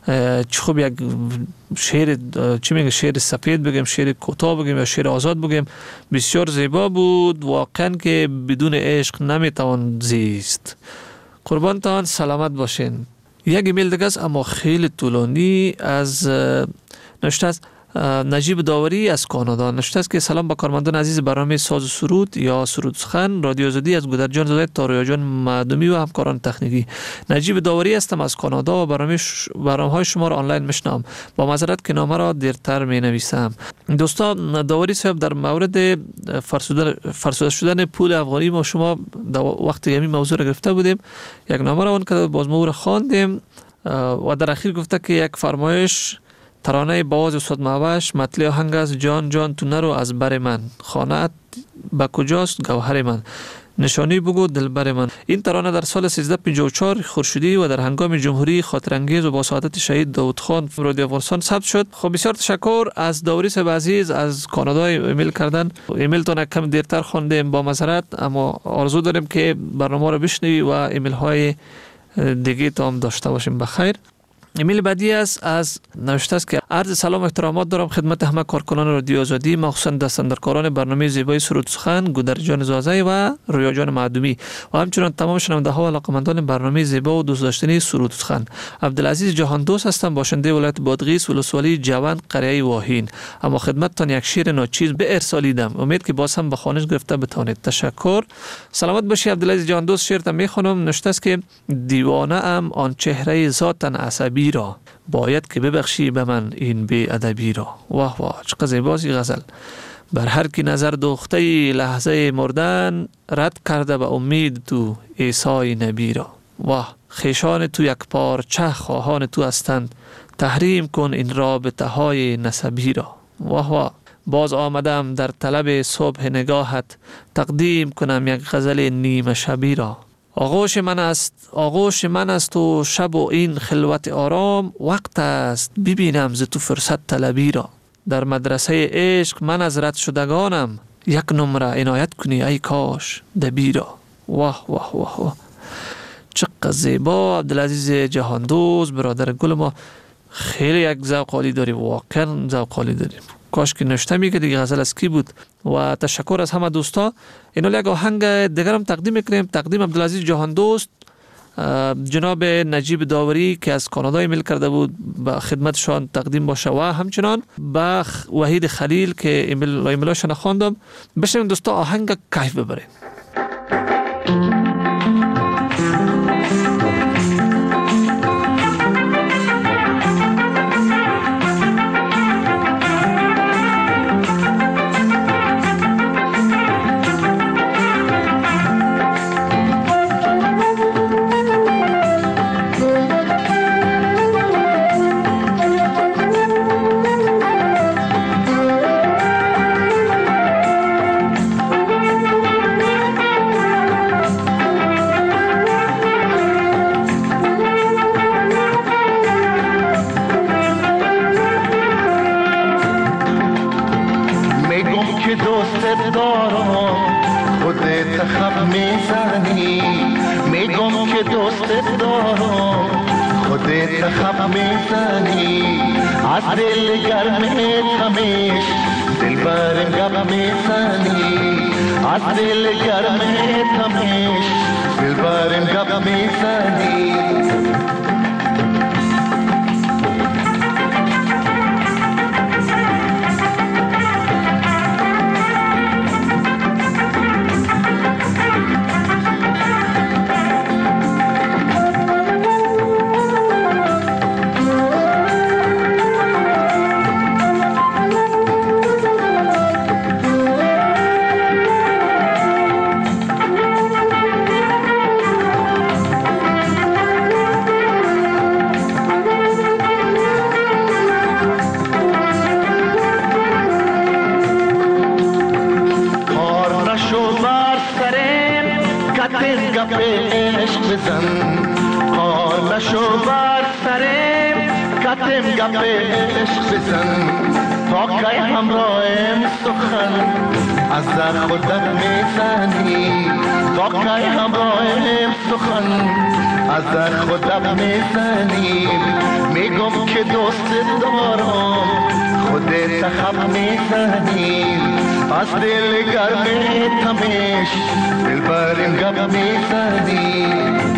چه خوب یک شعر، چی میگه، شعر سفید بگیم، شعر کوتاه بگیم یا شعر آزاد بگیم، بسیار زیبا بود. واقعا که بدون عشق نمیتوان زیست. قربانتان، سلامت باشین. یک ایمیل دیگه است اما خیلی طولانی از نوشته است نجیب داوری از کانادا. نوشته است که سلام با کارمندان عزیز برنامه ساز و سرود یا سرود سخن رادیو آزادی از گودرجان زاده تا رویاجان معدومی و همکاران تکنیکی. نجیب داوری هستم از کانادا و برنامه ش... برنامه‌های شما را آنلاین میشنوم. با معذرت که نامه را دیرتر می نویسم. دوستان، داوری صاحب در مورد فرسوده فرسوده شدن پول افغانی ما شما وقتی همین موضوع را گرفته بودیم، یک نامه را اون که باز ما را خواندیم و در اخیر گفته که یک فرمایش ترانه باز استاد معوش مطلع آهنگ است: جان جان تو نرو از بر من، خانه‌ات با کجاست گوهر من، نشانی بگو دلبر من. این ترانه در سال سیزده پنجاه و چهار خورشیدی و در هنگام جمهوری خاطر انگیز و با سعادت شهید داود خان رادیو افغانستان ثبت شد. خب بسیار تشکر از داوری صاحب عزیز از کانادا ایمیل کردن. ایمیل تون کم دیرتر خواندیم، با معذرت، اما آرزو داریم که برنامه رو بشنوی و ایمیل های دیگه تا هم داشته باشیم. بخیر. ایمیل بعدی است از نوشته است که عرض سلام و احترامات دارم خدمت همه کارکنان رادیو آزادی، مخصوصا دستاندرکاران برنامه زیبای سرود سخن گودرجان زازی و رویاجان معدومی و همچنین تمام شنونده ها و علاقه‌مندان برنامه زیبا و دوست داشتنی سرود سخن. عبدالعزیز جهان دوست هستم، باشنده ولایت بادغیس ولسوالی جوان قریه واهین. اما خدمتتان یک شعر ناچیز به ارسالیدم، امید که باز هم به خوانش گرفته بتوانید. تشکر. سلامت باشی عبدالعزیز جهان دوست. شعرت میخونم. نوشته است که دیوانه ام آن چهره ذاتن عصبی را، باید که ببخشی به من این بی ادبی را. واه واه، چقدر زیباست غزل. بر هر کی نظر دوخته لحظه مردن، رد کرده به امید تو عیسی نبی را. واه، خیشان تو یک پارچه خواهان تو هستند، تحریم کن این رابطه های نسبی را. واه واه، باز آمدم در طلب صبح نگاهت، تقدیم کنم یک غزل نیمه شبی را. آغوش من است آغوش من است و شب و این خلوت آرام، وقت است ببینم ز تو فرصت طلبی را. در مدرسه عشق من از رد شدگانم، یک نمره عنایت کنی ای کاش دبی را. واه واه واه واه، چقدر زیبا. عبدالعزیز جهاندوز برادر گل ما، خیلی یک ذوق عالی داری، واقعا ذوق عالی داری. کاش که نشته میگه دیگه غزل از کی بود. و تشکر از همه دوستا. اینو یک آهنگ دیگر هم تقدیم میکنیم. تقدیم عبدالعزیز جهان دوست، جناب نجیب داوری که از کانادا ایمیل کرده بود به خدمتشان تقدیم باشه و همچنان به وحید خلیل که ایمیل ایمیلاشو نخواندم. بشنویم دوستا آهنگ کیف ببریم. Thank you. که دوست دارم خودت خب میزنی از دل گرم تمیش دل برم گب میزنی از دل گرم تمیش دل برم گب میزنی گپ عشق بزن تا که همراهم سخن از در خودت میزنی تا که همراهم سخن از در خودت میزنی میگم که دوست دارم خودت خب میزنی از دل گرم تمیش دل برم گپ میزنی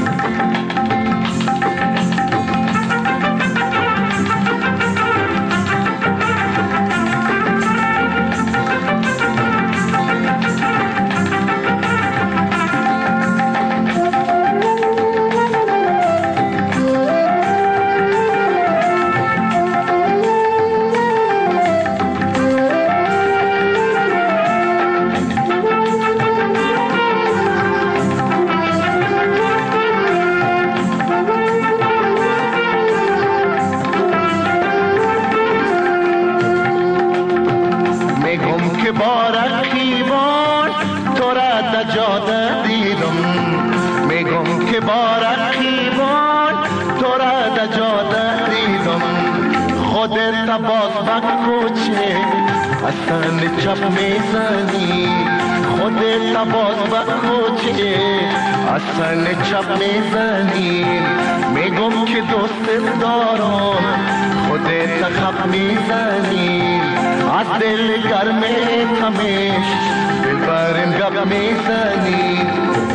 چپ میزنی خودت باز با کوچه اصلا چپ میزنی میگم که دوست دارم خودت خب میزنی از دل گرم تمیش دل برم گپ میزنی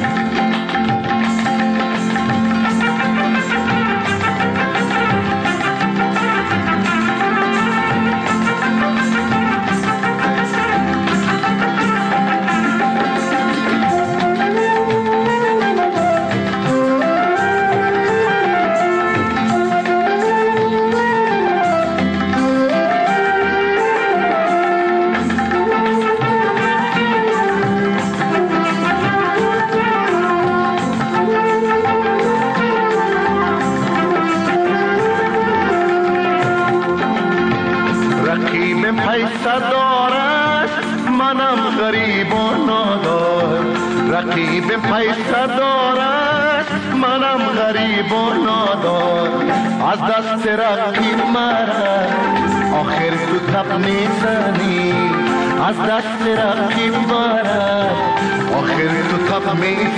رقیب پیسه دارد منم غریب و نادار از دست رقیب مرا آخر تو تب میزنی از دست رقیب مرا آخر تو تب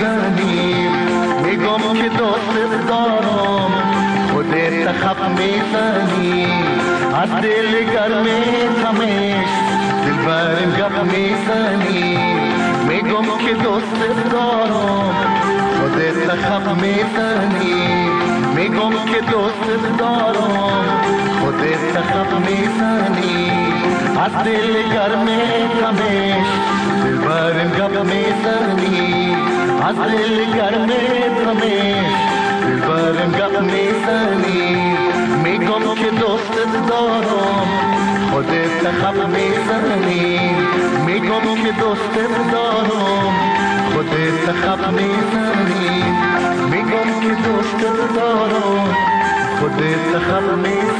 میزنی میگم که دوست دارم خودت خب میزنی از دل گرم تمیش دل برم گپ میزنی میگم که دوست دارم خودت خب میزنی میگم که دوست دارم خودت خب میزنی از دل گرم تمیش دل برم گپ میزنی از دل گرم تمیش دل برم گپ میزنی میگم که دوست دارم خودت خب میزنی میگم که دوست دارم خودت خب میزنی میگم که دوست دارم خودت خب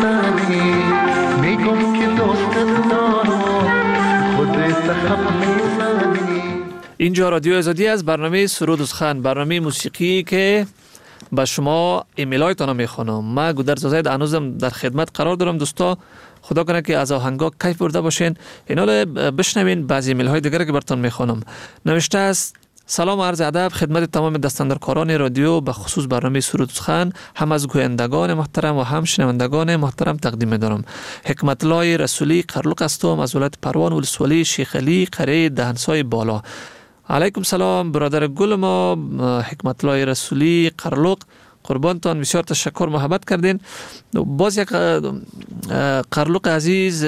میزنی میگم که دوست دارم خودت خب میزنی. اینجا رادیو آزادی از برنامه سرود و سخن، برنامه موسیقی که با شما ایمیل هایتان میخوانم. ما گودرز زاید هنوزم در خدمت قرار دارم دوستا، خدا کنه که از آهنگا کیف برده باشین. اینا بشنوین بعضی ایمیل های دیگر که براتون میخوانم. نوشته است: سلام و عرض ادب خدمت تمام دستاندرکاران رادیو به خصوص برنامه سرود سخن، هم از گویندگان محترم و هم شنوندگان محترم تقدیم دارم. حکمت الله رسولی قرلق هستم از ولایت پروان ولسوالی شیخ علی قریه دهنسای بالا. علیکم سلام برادر گل ما حکمت الله رسولی قرلق، قربانتان، بسیار تشکر محبت کردین. باز یک قرلق عزیز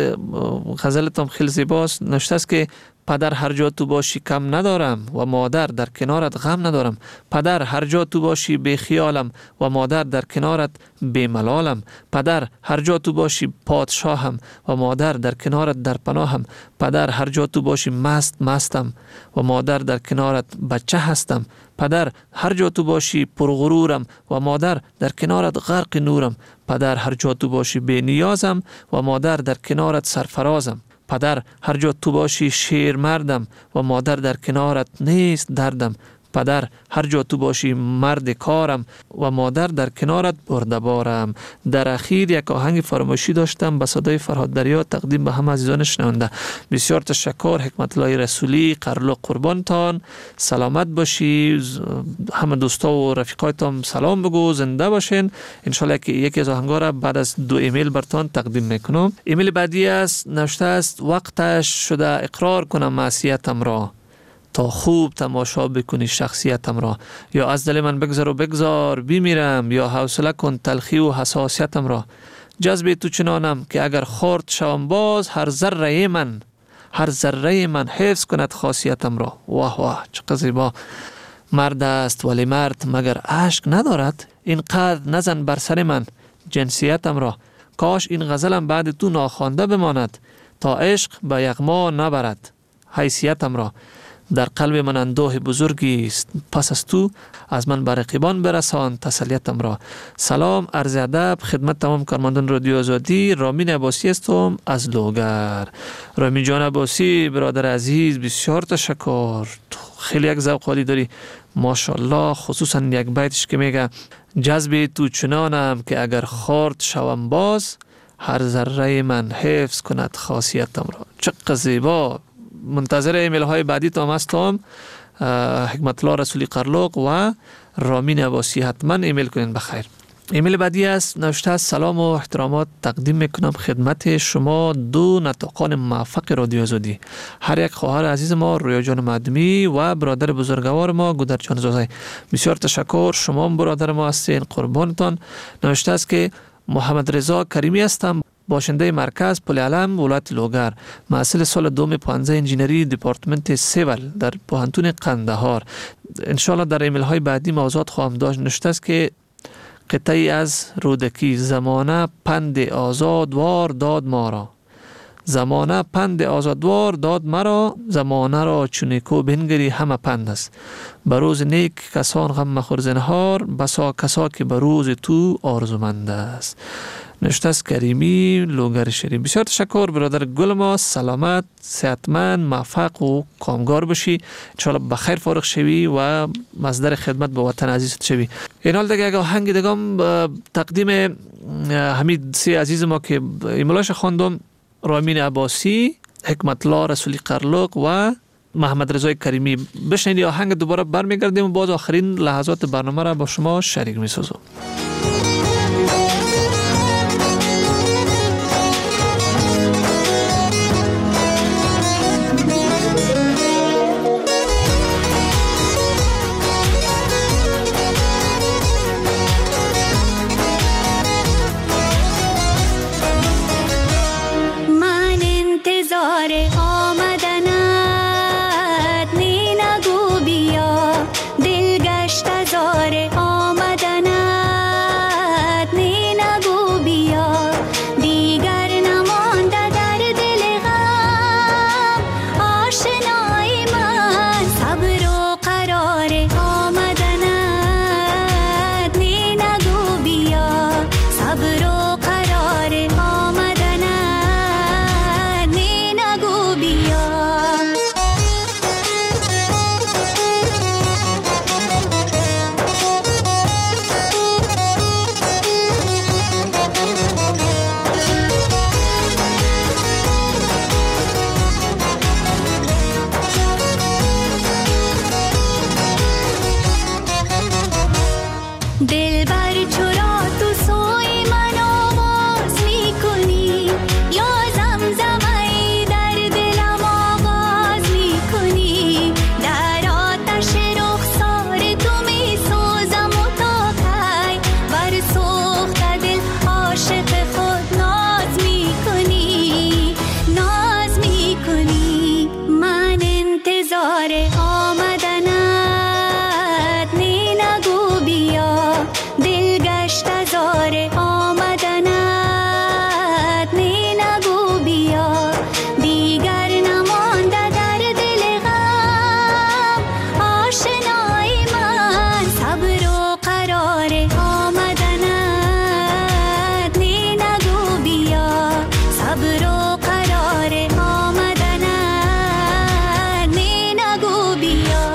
غزلتان خیلی زیباست، نوشته است که پدر هر جا تو باشی کم ندارم و مادر در کنارت غم ندارم. پدر هر جا تو باشی بی خیالم و مادر در کنارت بی ملالم. پدر هر جا تو باشی پادشاهم و مادر در کنارت در پناهم. پدر هر جا تو باشی مست مستم و مادر در کنارت بچه هستم. پدر هر جا تو باشی پرغرورم و مادر در کنارت غرق نورم. پدر هر جا تو باشی بی نیازم و مادر در کنارت سرفرازم. پدر هر جا تو باشی شیر مردم و مادر در کنارت نیست دردم. پدر هر جا تو باشی مرد کارم و مادر در کنارت بردبارم. در اخیر یک آهنگ فراموشی داشتم به صدای فرهاد دریا تقدیم به همه عزیزان شنونده. بسیار تشکر حکمت الله رسولی قرلق، قربانتان، سلامت باشی. همه دوستا و رفیقایتان سلام بگو، زنده باشین. انشالله که یکی از آهنگا را بعد از دو ایمیل برتان تقدیم میکنم. ایمیل بعدی است، نوشته است وقتش شده اقرار کنم معصیتم را تا خوب تماشا بکنی شخصیتم را. یا از دل من بگذار و بگذار بیمیرم، یا حوصله کن تلخی و حساسیتم را. جذب تو چنانم که اگر خورد شوم باز، هر ذره من هر ذره من حفظ کند خاصیتم را. واه واه چقدر زیبا. مرد است ولی مرد مگر اشک ندارد؟ اینقدر نزن بر سر من جنسیتم را. کاش این غزلم بعد تو ناخوانده بماند تا عشق به یغما نبرد حیثیتم را. در قلب من اندوه بزرگی است، پس از تو از من بر رقیبان برسان تسلیتم را. سلام، عرض ادب خدمت تمام کارمندان رادیو آزادی. رامین عباسی هستم از لوگر. رامین جان عباسی برادر عزیز بسیار تشکر، خیلی یک ذوق عالی داری ماشاءالله. خصوصا یک بیتش که میگه جذب تو چنانم که اگر خورد شوم باز، هر ذره من حفظ کند خاصیتم را. چقدر زیبا. منتظر ایمیل های بعدی تام هستم. حکمت الله رسولی قرلق و رامین عباسی حتما ایمیل کنین بخیر. ایمیل بعدی است، نوشته است سلام و احترامات تقدیم میکنم خدمت شما دو نطاقان موفق رادیو آزادی، هر یک خواهر عزیز ما رویا جان معدومی و برادر بزرگوار ما گودر جان زوزای. بسیار تشکر، شما برادر ما هستین، قربانتان. نوشته است که محمد رضا کریمی هستم، باشنده مرکز پل علم ولایت لوگر، محصل سال دوم پانزده انجینری دپارتمنت سیول در پوهنتون قندهار. انشالله در ایمیل های بعدی موضوعات خواهم داشت. نوشته است که قطعی از رودکی زمانه پند آزادوار داد ما را. زمانه پند آزادوار داد مرا، زمانه را چونیکو بنگری همه پند است. بروز نیک کسان غم مخور زنهار، بسا کسا که بروز تو آرزومند است. نوشته است کریمی لوگر شریف. بسیار تشکر برادر گل ما، سلامت، صحتمند، موفق و کامگار باشی. انشاءالله بخیر فارغ شوی و مصدر خدمت به وطن عزیزت شوی. این حال دیگه آهنگ دیگم تقدیم حمید سی عزیز ما که ایمیلاش خواندم، رامین عباسی، حکمت الله رسولی قرلق و محمد رضا کریمی. بشنید آهنگ دوباره برمیگردیم و باز آخرین لحظات برنامه را با شما شریک می‌سازم. دل گشت زار آمدنت دلبر چرا تو سوی من آواز میکنی یا زمزمه در دلم آغاز میکنی در آتش رخسار تو میسوزم و تا کی بر سوخت دل عاشق خود ناز میکنی ناز میکنی من انتظار آمدنت نی نگو بیا دل گشت هزار آمدنت نی نگو بیا دیگر نمانده در دل غم آشنای من صبر و قرار آمدنت نی نگو بیا صبر و قرار آمدنت نی نگو بیا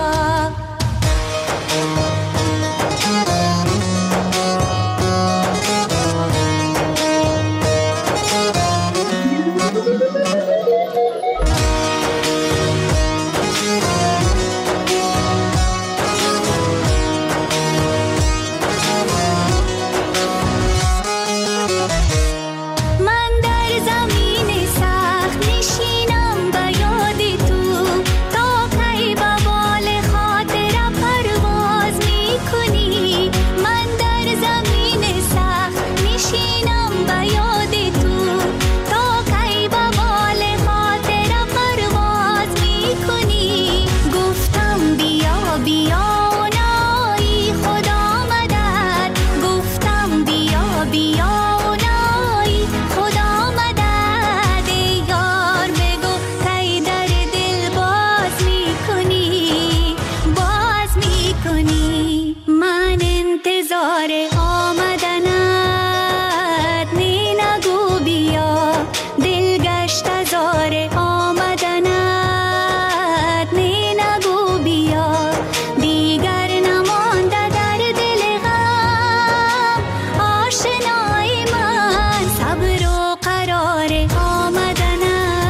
من در زمین سخت نشینم به یاد تو تا کی به بال خاطرم پرواز میکنی من در زمین سخت نشینم به یاد تو تا کی به بال خاطرم پرواز میکنی گفتم بیا بیا و نایی خود آمدد گفتم بیا بیا و نایی خود آمدد ای یار بگو کی در دل باز میکنی باز میکنی من انتظار آمدنت نی نگو بیا دل گشت هزار آمدنت نی نگو بیا دیگر نمانده در دل غم آشنای من صبر و قرار آمدنت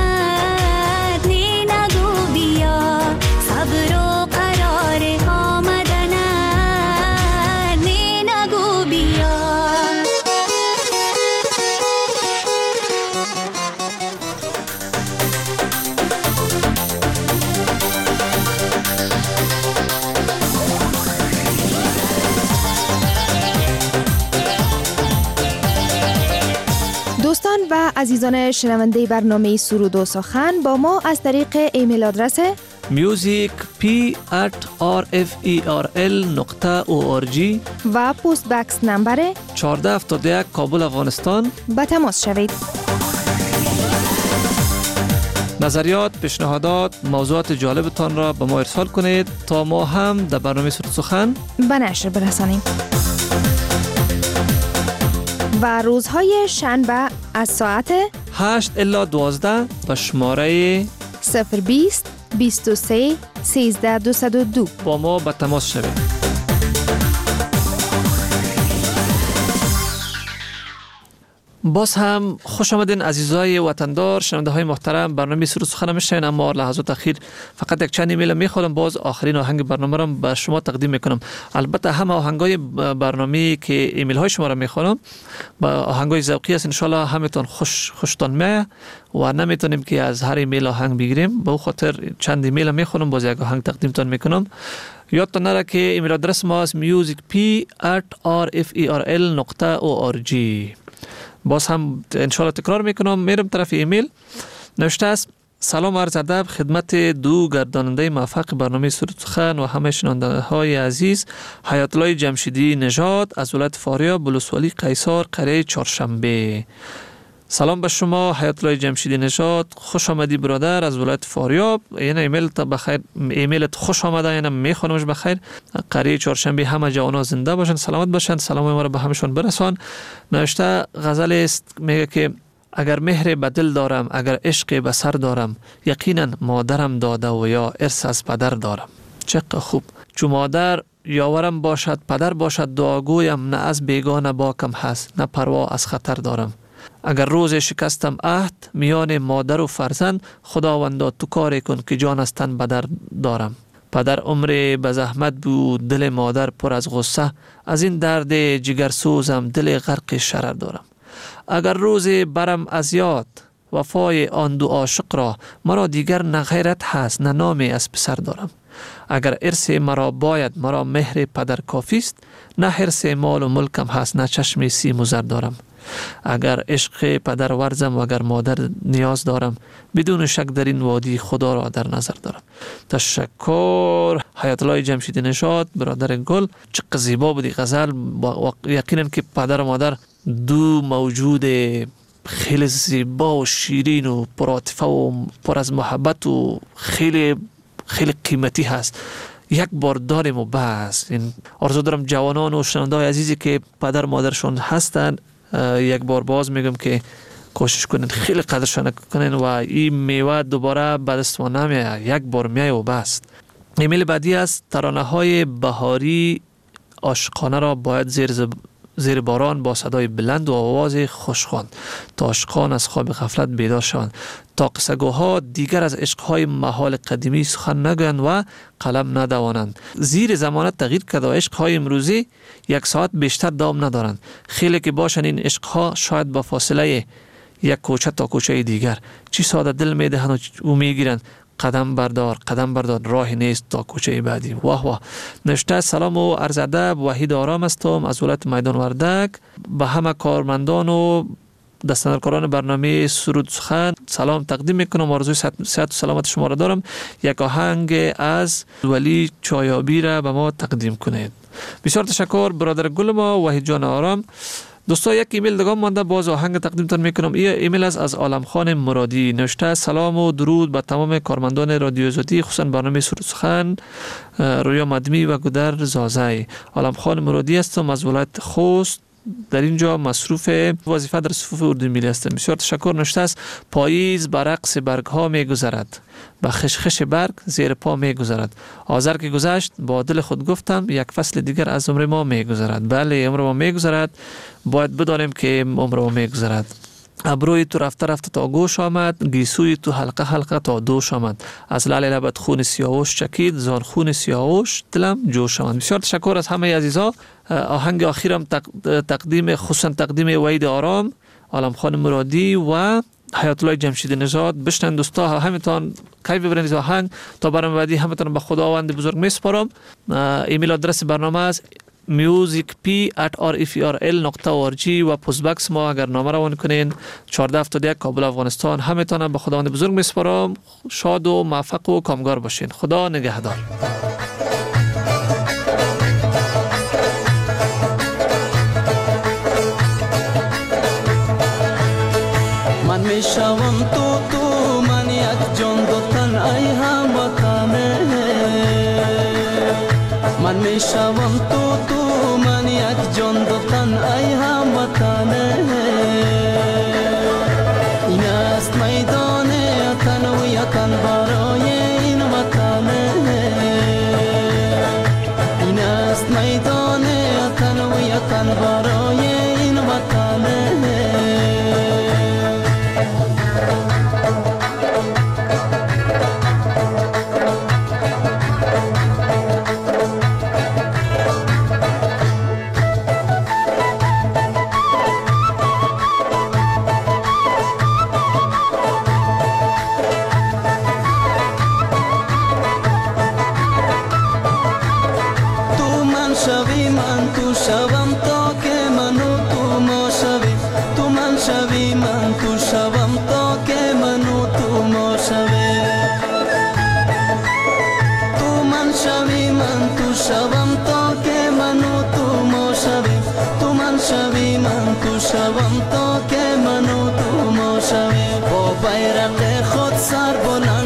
نی نگو بیا صبر و قرار آمدنت نی نگو بیا دوستان و عزیزان شنونده برنامه سرود و سخن با ما از طریق ایمیل آدرس music p at r f e r l نقطه او آر جی و پست بکس نمبر چهارده هفتاد و یک کابل افغانستان به تماس شوید. نظریات، پیشنهادات، موضوعات جالبتان را به ما ارسال کنید تا ما هم در برنامه سرود سخن به نشر برسانیم. و روزهای شنبه از ساعت هشت الی دوازده به شماره صفر بیست بیست و سه سیزده دویست و دو با ما به تماس شوید. باز هم خوش آمدین عزیزای وطندار، شنونده های محترم. برنامه سرود سخن میشین، اما لحظات اخیر فقط یک چند ایمیل میخوام باز آخرین آهنگ برنامه را به شما تقدیم میکنم. البته همه آهنگای برنامه که ایمیل های شما را میخوام با آهنگای ذوقی است، ان شاء الله همتون خوش خوشتون میه و نمیتونیم که از هر ایمیل آهنگ بگیریم. به خاطر چند ایمیل میخوام باز یک آهنگ تقدیمتون میکنم. یادتون نره که ایمیل آدرس ما است music p at r f e r l نقطه او آر جی. باز هم انشالله تکرار میکنم، میرم طرف ایمیل. نوشته است: سلام عرض ادب خدمت دو گرداننده موفق برنامه سرود سخن و همه شنونده های عزیز. حیات الله جمشیدی نژاد از ولایت فاریاب، ولسوالی قیصر، قریه چهارشنبه. سلام به شما حیات الله جمشیدی نژاد، خوش آمدی برادر از ولایت فاریاب. این ایمیل تا بخیر، ایمیلت خوش آمده، اینم میخوانمش بخیر. قریه چهارشنبه همه جوانا زنده باشن، سلامت باشن، سلام ما رو به همشون برسان. نوشته غزل است، میگه که اگر مهر به دل دارم، اگر عشق به سر دارم، یقینا مادرم داده و یا ارث از پدر دارم. چقدر خوب. چون مادر یاورم باشد، پدر باشد، دعاگویم، نه از بیگانه باکم هست، نه پروا از خطر دارم. اگر روز شکستم عهد میان مادر و فرزند، خداوندا تو کاری کن که جان از تن بدر دارم. پدر عمر به زحمت بود، دل مادر پر از غصه. از این درد جگرسوزم دل غرق شرر دارم. اگر روز برم از یاد وفای آن دو عاشق را، مرا دیگر نه غیرت هست نه نامی از پسر دارم. اگر ارث مرا باید، مرا مهر پدر کافیست، نه حرص مال و ملکم هست نه چشم سیم و زر دارم. اگر عشق پدر ورزم و اگر مادر نیاز دارم، بدون شک در این وادی خدا را در نظر دارم. تشکر حیات الله جمشیدی نژاد، برادر گل. چقدر زیبا بودی غزل. یقینا که پدر و مادر دو موجود خیلی زیبا و شیرین و پرعاطفه و پر از محبت و خیلی خیلی قیمتی هست. یک بار داریم و بس. این آرزو دارم جوانان و شنونده‌های عزیزی که پدر مادرشون هستن، یک بار باز میگم که کوشش کنین خیلی قدرشان کنین و این میوه دوباره به دست ما نمیاد، یک بار میای و بس. ایمیل بعدی است: ترانه های بهاری عاشقانه را باید زیر زب... زیر باران با صدای بلند و آواز خوشخوان تا عاشقان از خواب غفلت بیدار شوند، تا قصه‌گوها دیگر از عشقهای محال قدیمی سخن نگویند و قلم ندوانند. زیر زمانت تغییر کرده و عشقهای امروزی یک ساعت بیشتر دوام ندارند. خیلی که باشن این عشقها شاید با فاصله یک کوچه تا کوچه دیگر، چی ساده دل میدهند و میگیرند. قدم بردار قدم بردار راهی نیست تا کوچه بعدی. واه واه. نوشته: سلام و عرض ادب، وحید آرام هستم از ولایت میدان وردک. به همه کارمندان و دستندرکاران برنامه سرود سخن سلام تقدیم میکنم. آرزوی صحت و سلامت شما را دارم. یک آهنگ از ولی چایابی را به ما تقدیم کنید. بسیار تشکر برادر گل ما وحید جان آرام. دوستا یک ایمیل دیگه مانده، باز آهنگ تقدیمتان میکنم. این ایمیل از از عالم خان مرادی. نوشته: سلام و درود به تمام کارمندان رادیو آزادی، خصوصا برنامه سرود سخن، رویا مدمی و گودر زازای. عالم خان مرادی هستم از ولایت خوست. در اینجا مصروف وظیفه در صفوف اردو ملی هستم. بسیار تشکر. نوشته است: پاییز بر رقص برگ ها می گذرد، به خشخش برگ زیر پا می گذرد. آذر که گذشت با دل خود گفتم، یک فصل دیگر از عمر ما می گذرد. بله عمر ما می گذرد، باید بدانیم که عمر ما می گذرد. ابروی تو رفته رفته تا گوش آمد، گیسوی تو حلقه حلقه تا دوش آمد. از لعل لبت خون سیاوش چکید، زان خون سیاوش دلم جوش آمد. بسیار تشکر از همه عزیزا. آهنگ آخرم تقدیم خصوصا تقدیم وحید آرام، عالم خان مرادی و حیات الله جمشیدی نژاد. بشنن دوستا، همتون کیف ببرید آهنگ. تا برنامه بعدی همتون به خداوند بزرگ میسپارم. ایمیل آدرس برنامه است music p at r f r l dot org و پست باکس ما اگر نامه روان کنین چهارده هفتاد و یک کابل افغانستان. همتون به خداوند بزرگ میسپارم. شاد و موفق و کامگار باشین. خدا نگهدار. من میشوم تو تو، من یک جان دو تن ای هموطنه. من میشوم تو تو، من یک جان دو تن ای هموطنه. این است میدان تن و یتن برای این وطنه. این است میدان تن و یتن برای این وطنه. شوم تا که منو تو ما شویم، با بیرق خود سر بلند